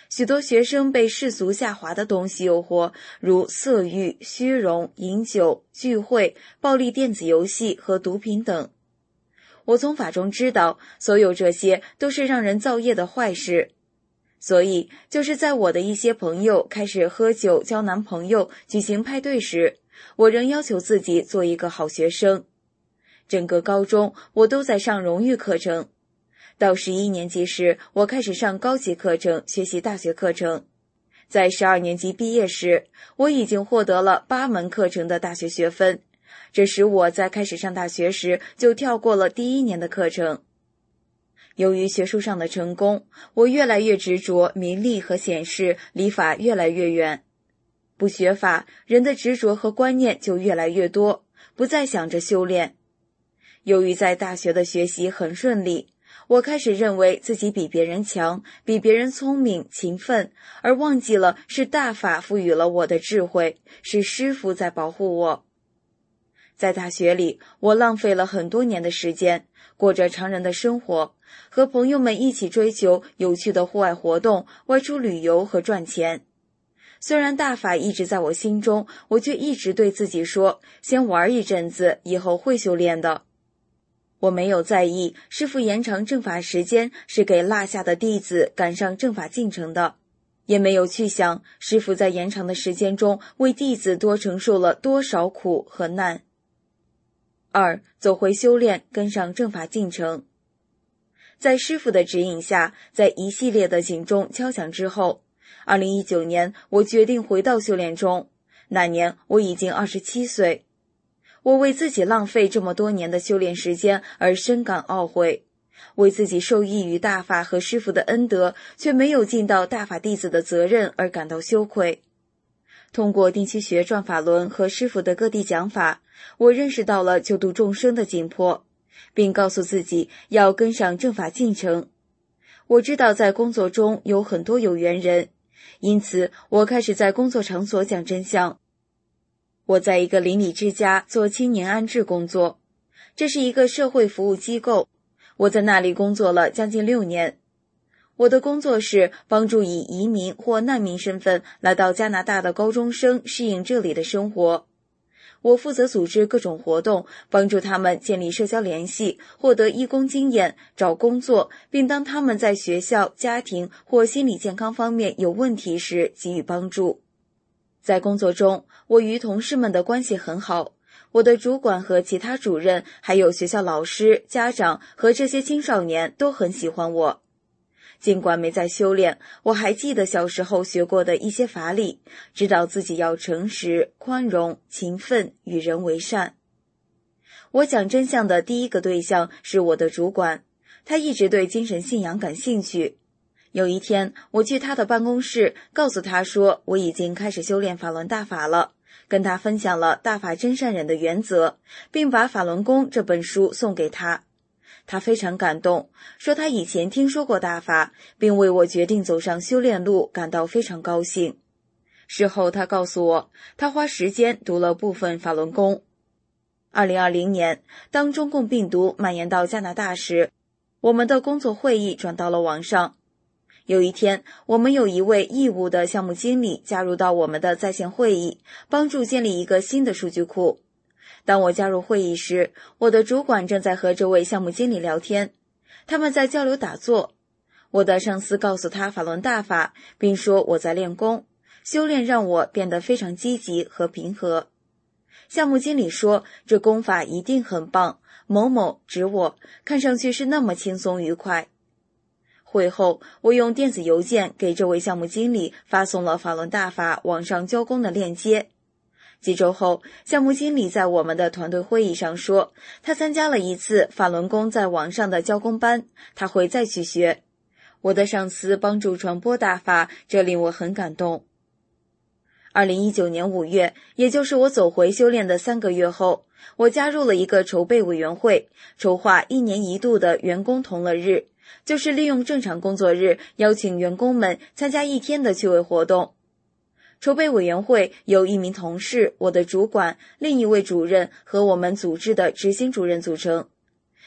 许多学生被世俗下滑的东西诱惑，如色欲、虚荣、饮酒、聚会、暴力电子游戏和毒品等。我从法中知道，所有这些都是让人造业的坏事。所以，就是在我的一些朋友开始喝酒、交男朋友、举行派对时，我仍要求自己做一个好学生。整个高中，我都在上荣誉课程。到11年级时，我开始上高级课程，学习大学课程。在12年级毕业时，我已经获得了8门课程的大学学分。这使我在开始上大学时就跳过了第1年的课程。由于学术上的成功，我越来越执着名利和显示，离法越来越远。不学法，人的执着和观念就越来越多，不再想着修炼。由于在大学的学习很顺利，我开始认为自己比别人强，比别人聪明、勤奋，而忘记了是大法赋予了我的智慧，是师父在保护我。在大学里，我浪费了很多年的时间，过着常人的生活，和朋友们一起追求有趣的户外活动，外出旅游和赚钱。虽然大法一直在我心中，我却一直对自己说，先玩一阵子，以后会修炼的。我没有在意师父延长正法时间是给落下的弟子赶上正法进程的，也没有去想师父在延长的时间中为弟子多承受了多少苦和难。2. 走回修炼，跟上正法进程。在师父的指引下，在一系列的警钟敲响之后，2019年我决定回到修炼中。那年我已经27岁。我为自己浪费这么多年的修炼时间而深感懊悔，为自己受益于大法和师父的恩德，却没有尽到大法弟子的责任而感到羞愧。通过定期学转法轮和师父的各地讲法，我认识到了救度众生的紧迫，并告诉自己要跟上正法进程。我知道在工作中有很多有缘人，因此我开始在工作场所讲真相。我在一个邻里之家做青年安置工作，这是一个社会服务机构，我在那里工作了将近6年。我的工作是帮助以移民或难民身份来到加拿大的高中生适应这里的生活。我负责组织各种活动，帮助他们建立社交联系，获得义工经验，找工作，并当他们在学校、家庭或心理健康方面有问题时给予帮助。在工作中，我与同事们的关系很好，我的主管和其他主任，还有学校老师、家长和这些青少年都很喜欢我。尽管没在修炼，我还记得小时候学过的一些法理，知道自己要诚实、宽容、勤奋、与人为善。我讲真相的第一个对象是我的主管，他一直对精神信仰感兴趣。有一天，我去他的办公室，告诉他说我已经开始修炼法轮大法了，跟他分享了大法真善忍的原则，并把《法轮功》这本书送给他。他非常感动，说他以前听说过大法，并为我决定走上修炼路感到非常高兴。事后他告诉我，他花时间读了部分法轮功。2020年，当中共病毒蔓延到加拿大时，我们的工作会议转到了网上。有一天，我们有一位义务的项目经理加入到我们的在线会议，帮助建立一个新的数据库。当我加入会议时，我的主管正在和这位项目经理聊天，他们在交流打坐。我的上司告诉他法轮大法，并说我在练功，修炼让我变得非常积极和平和。项目经理说，这功法一定很棒，某某指我，看上去是那么轻松愉快。会后，我用电子邮件给这位项目经理发送了法轮大法网上交功的链接。几周后，项目经理在我们的团队会议上说，他参加了一次法轮功在网上的交功班，他会再去学。我的上司帮助传播大法，这令我很感动。2019年5月，也就是我走回修炼的3个月后，我加入了一个筹备委员会，筹划1年1度的员工同乐日，就是利用正常工作日邀请员工们参加1天的趣味活动。筹备委员会由1名同事、我的主管、另一位主任和我们组织的执行主任组成。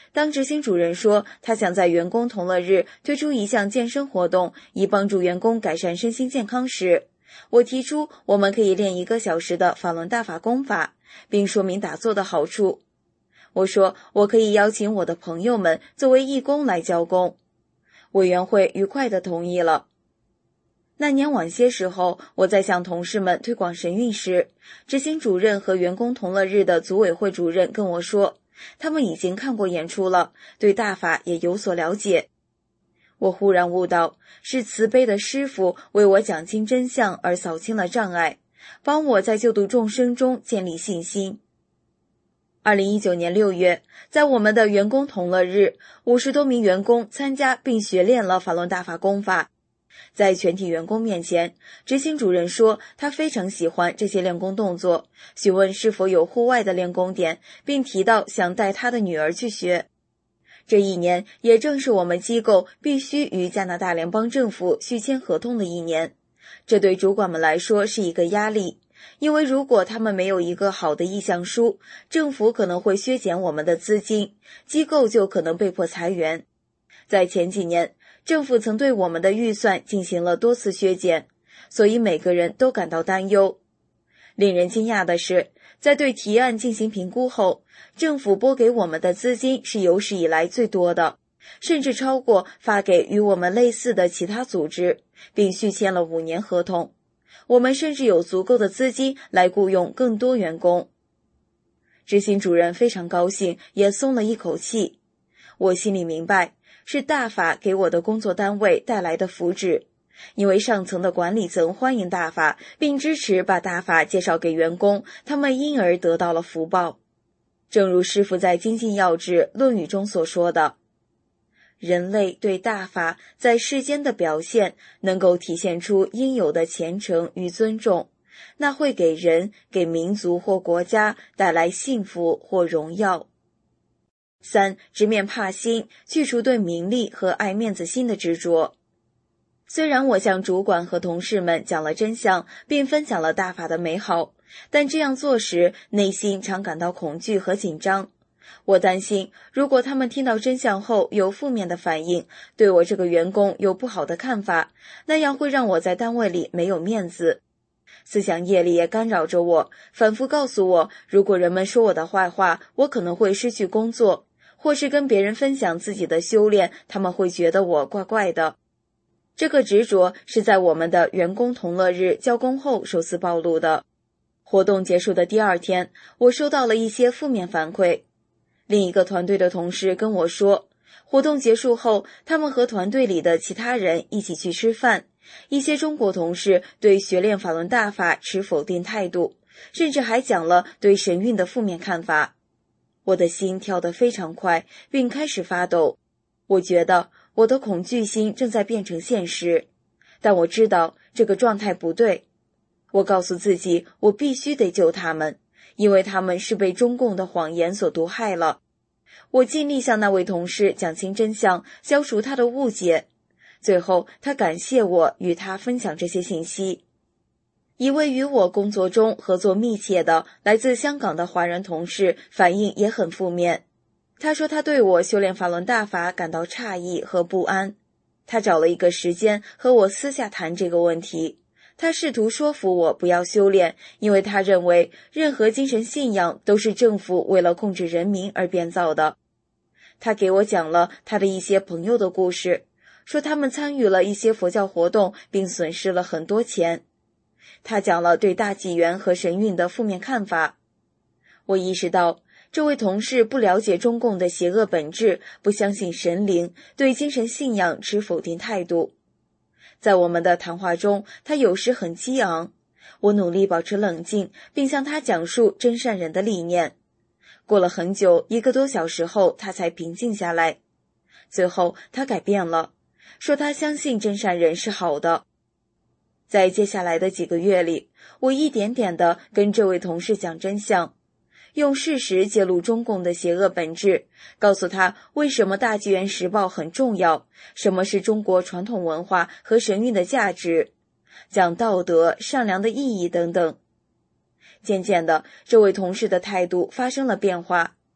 当执行主任说他想在员工同乐日推出一项健身活动，以帮助员工改善身心健康时，我提出我们可以练1个小时的法轮大法功法，并说明打坐的好处。我说我可以邀请我的朋友们作为义工来教功。委员会愉快地同意了。那年晚些时候，我在向同事们推广神韵时，执行主任和员工同乐日的组委会主任跟我说，他们已经看过演出了，对大法也有所了解。我忽然悟到，是慈悲的师父为我讲清真相而扫清了障碍，帮我在救度众生中建立信心。2019年6月，在我们的员工同乐日，50多名员工参加并学练了法轮大法功法。在全体员工面前，执行主任说他非常喜欢这些练功动作，询问是否有户外的练功点，并提到想带他的女儿去学。这一年也正是我们机构必须与加拿大联邦政府续签合同的一年，这对主管们来说是一个压力，因为如果他们没有一个好的意向书，政府可能会削减我们的资金，机构就可能被迫裁员。在前几年，政府曾对我们的预算进行了多次削减，所以每个人都感到担忧。令人惊讶的是，在对提案进行评估后，政府拨给我们的资金是有史以来最多的，甚至超过发给与我们类似的其他组织，并续签了5年合同。我们甚至有足够的资金来雇佣更多员工。执行主任非常高兴，也松了一口气。我心里明白，是大法给我的工作单位带来的福祉，因为上层的管理层欢迎大法，并支持把大法介绍给员工，他们因而得到了福报。正如师父在《精进要旨·论语》中所说的，人类对大法在世间的表现能够体现出应有的虔诚与尊重，那会给人、给民族或国家带来幸福或荣耀。3. 直面怕心，去除对名利和爱面子心的执着。虽然我向主管和同事们讲了真相，并分享了大法的美好，但这样做时，内心常感到恐惧和紧张。我担心，如果他们听到真相后有负面的反应，对我这个员工有不好的看法，那样会让我在单位里没有面子。思想业力也干扰着我，反复告诉我，如果人们说我的坏话，我可能会失去工作，或是跟别人分享自己的修炼，他们会觉得我怪怪的。这个执着是在我们的员工同乐日交工后首次暴露的。活动结束的第2天，我收到了一些负面反馈。另一个团队的同事跟我说，活动结束后，他们和团队里的其他人一起去吃饭，一些中国同事对学练法轮大法持否定态度，甚至还讲了对神韵的负面看法。我的心跳得非常快，并开始发抖。我觉得我的恐惧心正在变成现实，但我知道这个状态不对。我告诉自己，我必须得救他们，因为他们是被中共的谎言所毒害了。我尽力向那位同事讲清真相，消除他的误解。最后，他感谢我与他分享这些信息。一位与我工作中合作密切的来自香港的华人同事反应也很负面。他说他对我修炼法轮大法感到诧异和不安。他找了一个时间和我私下谈这个问题。他试图说服我不要修炼，因为他认为任何精神信仰都是政府为了控制人民而编造的。他给我讲了他的一些朋友的故事，说他们参与了一些佛教活动并损失了很多钱。他讲了对大纪元和神韵的负面看法。我意识到这位同事不了解中共的邪恶本质，不相信神灵，对精神信仰持否定态度。在我们的谈话中，他有时很激昂。我努力保持冷静，并向他讲述真善人的理念。过了很久，1个多小时后，他才平静下来。最后，他改变了，说他相信真善人是好的。在接下来的几个月里，我一点点地跟这位同事讲真相，用事实揭露中共的邪恶本质，告诉他为什么大纪元时报很重要，什么是中国传统文化和神韵的价值，讲道德、善良的意义等等。渐渐的，这位同事的态度发生了变化。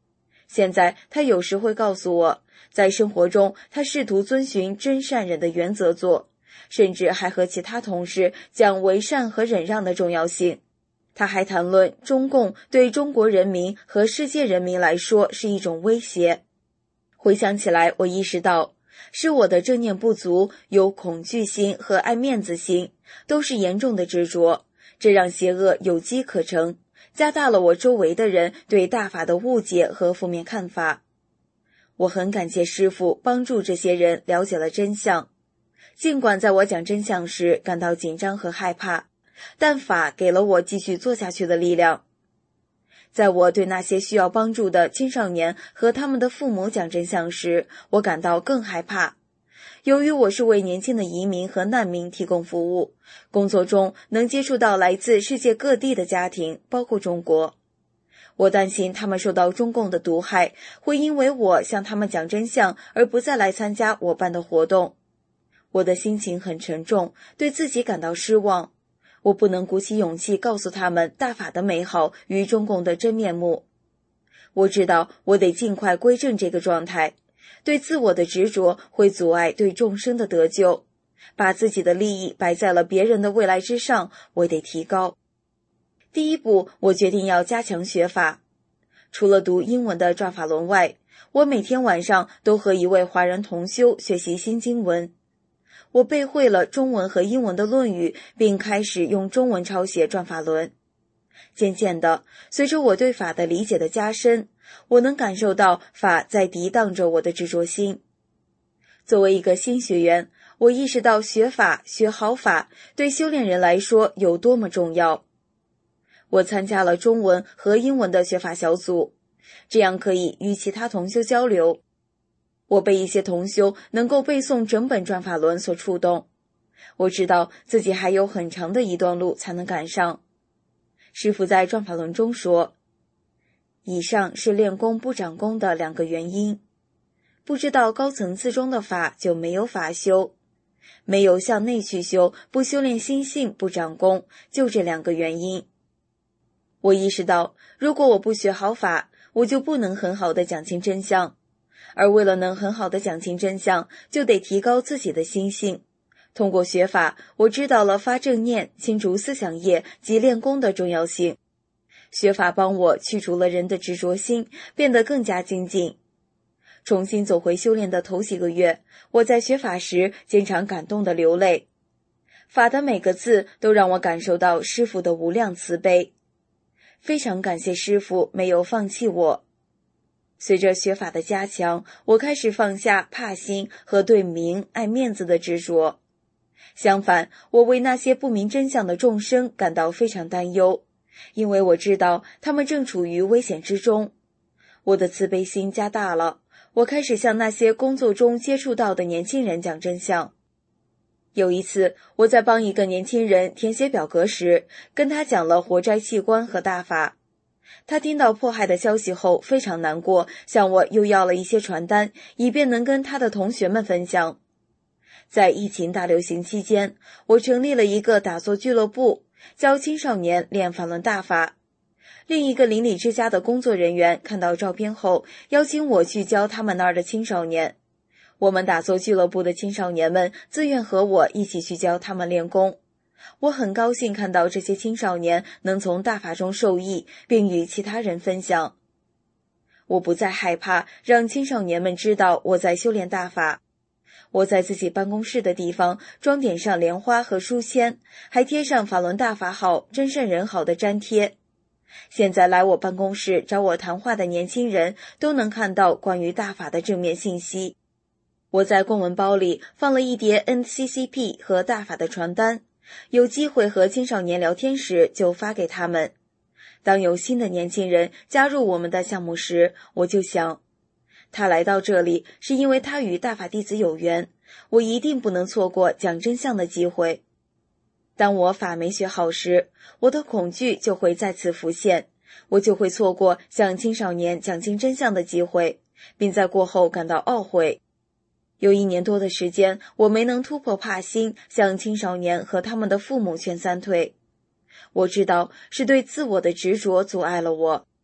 现在他有时会告诉我，在生活中他试图遵循真善忍的原则做，甚至还和其他同事讲为善和忍让的重要性。他还谈论中共对中国人民和世界人民来说是一种威胁。回想起来，我意识到是我的正念不足，有恐惧心和爱面子心，都是严重的执着，这让邪恶有机可乘，加大了我周围的人对大法的误解和负面看法。我很感谢师父帮助这些人了解了真相，尽管在我讲真相时感到紧张和害怕，但法给了我继续做下去的力量。在我对那些需要帮助的青少年和他们的父母讲真相时，我感到更害怕。由于我是为年轻的移民和难民提供服务，工作中能接触到来自世界各地的家庭，包括中国。我担心他们受到中共的毒害，会因为我向他们讲真相而不再来参加我办的活动。我的心情很沉重，对自己感到失望。我不能鼓起勇气告诉他们大法的美好与中共的真面目。我知道我得尽快归正这个状态，对自我的执着会阻碍对众生的得救，把自己的利益摆在了别人的未来之上，我得提高。第一步，我决定要加强学法。除了读英文的转法轮外，我每天晚上都和一位华人同修学习新经文。我背会了中文和英文的论语，并开始用中文抄写转法轮。渐渐的，随着我对法的理解的加深，我能感受到法在抵挡着我的执着心。作为一个新学员，我意识到学法、学好法对修炼人来说有多么重要。我参加了中文和英文的学法小组，这样可以与其他同修交流。我被一些同修能够背诵整本转法轮所触动，我知道自己还有很长的一段路才能赶上。师父在转法轮中说，以上是练功不长功的2个原因，不知道高层次中的法就没有法修，没有向内去修，不修炼心性不长功，就这2个原因。我意识到，如果我不学好法，我就不能很好的讲清真相，而为了能很好的讲清真相，就得提高自己的心性。通过学法，我知道了发正念、清除思想业及练功的重要性。学法帮我去除了人的执着心，变得更加精进。重新走回修炼的头几个月，我在学法时经常感动地流泪。法的每个字都让我感受到师父的无量慈悲。非常感谢师父没有放弃我。随着学法的加强，我开始放下怕心和对名爱面子的执着。相反，我为那些不明真相的众生感到非常担忧，因为我知道他们正处于危险之中。我的慈悲心加大了，我开始向那些工作中接触到的年轻人讲真相。有一次，我在帮一个年轻人填写表格时，跟他讲了活摘器官和大法。他听到迫害的消息后非常难过，向我又要了一些传单，以便能跟他的同学们分享。在疫情大流行期间，我成立了一个打坐俱乐部，教青少年练法轮大法。另一个邻里之家的工作人员看到照片后，邀请我去教他们那儿的青少年。我们打坐俱乐部的青少年们自愿和我一起去教他们练功。我很高兴看到这些青少年能从大法中受益，并与其他人分享。我不再害怕让青少年们知道我在修炼大法。我在自己办公室的地方装点上莲花和书签，还贴上法轮大法好、真善人好的粘贴。现在来我办公室找我谈话的年轻人都能看到关于大法的正面信息。我在公文包里放了一叠 NCCP 和大法的传单，有机会和青少年聊天时就发给他们。当有新的年轻人加入我们的项目时，我就想，他来到这里是因为他与大法弟子有缘，我一定不能错过讲真相的机会。当我法没学好时，我的恐惧就会再次浮现，我就会错过向青少年讲清真相的机会，并在过后感到懊悔。有1年多的时间，我没能突破怕心，向青少年和他们的父母劝三退。我知道是对自我的执着阻碍了我。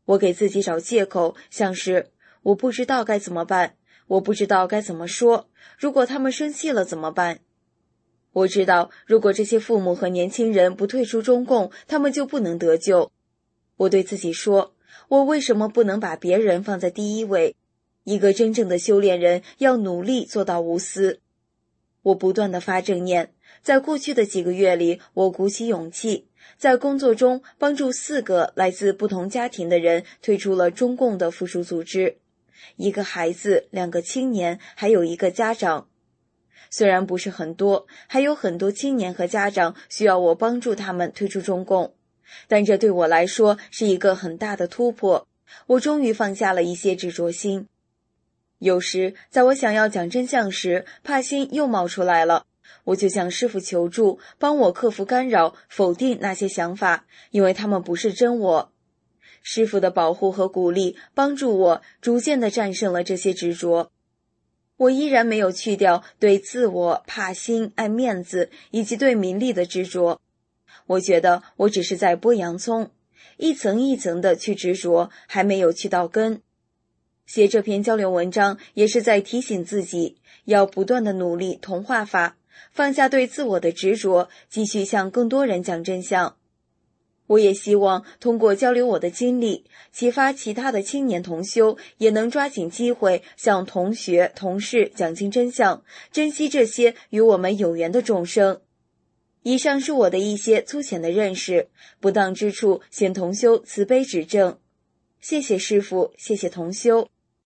我给自己找借口，像是我不知道该怎么办，我不知道该怎么说，如果他们生气了怎么办？我知道，如果这些父母和年轻人不退出中共，他们就不能得救。我对自己说，我为什么不能把别人放在第一位？一个真正的修炼人要努力做到无私。我不断地发正念，在过去的几个月里，我鼓起勇气，在工作中帮助4个来自不同家庭的人退出了中共的附属组织，1个孩子，2个青年，还有1个家长。虽然不是很多，还有很多青年和家长需要我帮助他们退出中共，但这对我来说是一个很大的突破，我终于放下了一些执着心。有时在我想要讲真相时，怕心又冒出来了，我就向师父求助，帮我克服干扰，否定那些想法，因为他们不是真我。师父的保护和鼓励帮助我逐渐地战胜了这些执着。我依然没有去掉对自我、怕心、爱面子以及对名利的执着。我觉得我只是在剥洋葱，一层一层的去执着，还没有去到根。写这篇交流文章也是在提醒自己，要不断的努力同化法，放下对自我的执着，继续向更多人讲真相。我也希望通过交流我的经历，启发其他的青年同修也能抓紧机会向同学、同事讲清真相，珍惜这些与我们有缘的众生。以上是我的一些粗浅的认识，不当之处请同修慈悲指正。谢谢师父，谢谢同修。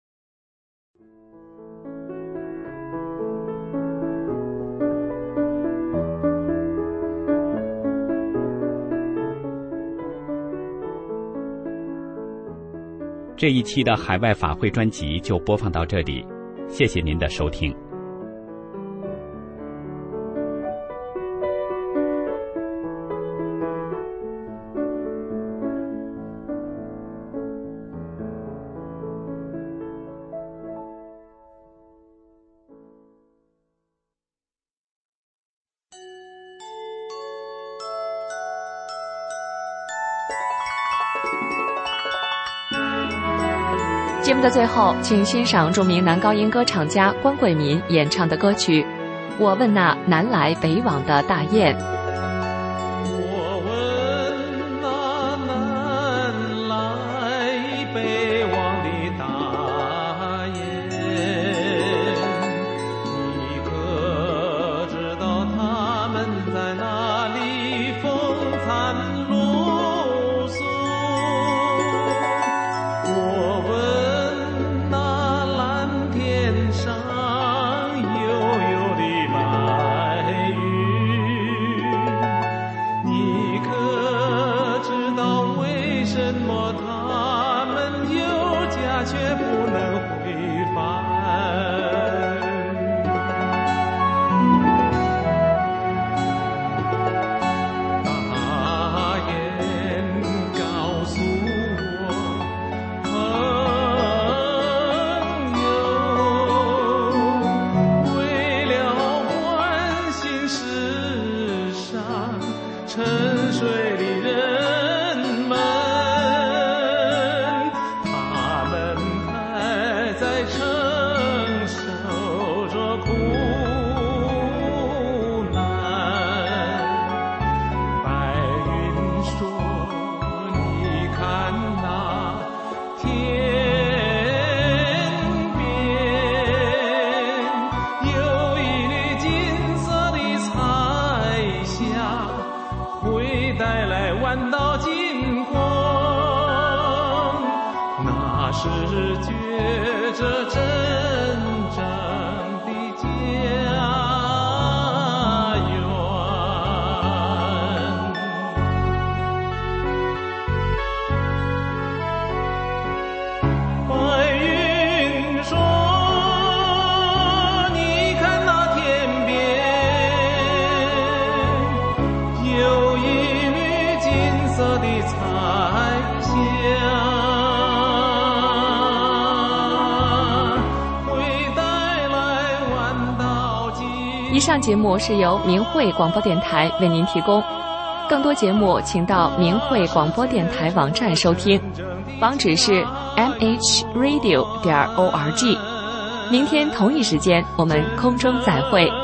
这一期的海外法会专辑就播放到这里，谢谢您的收听。 节目的最后，请欣赏著名男高音歌唱家关桂民演唱的歌曲《我问那南来北往的大雁》。 我问那南来北往的大雁，你可知道他们在哪里风餐露宿？我问上悠悠的白云，你可知道为什么他们有家却不能回返？大雁告诉沉睡的人们，他们还在承受着苦难。白云说：“你看那天边有一缕金色的彩霞。”会带来万道金光，那是觉着真正的家园。白云说：“你看那天边有一缕金色的彩霞，会带来万道金。” 以上节目是由明慧广播电台为您提供，更多节目请到明慧广播电台网站收听。 网址是 mhradio.org。明天同一时间，我们空中再会。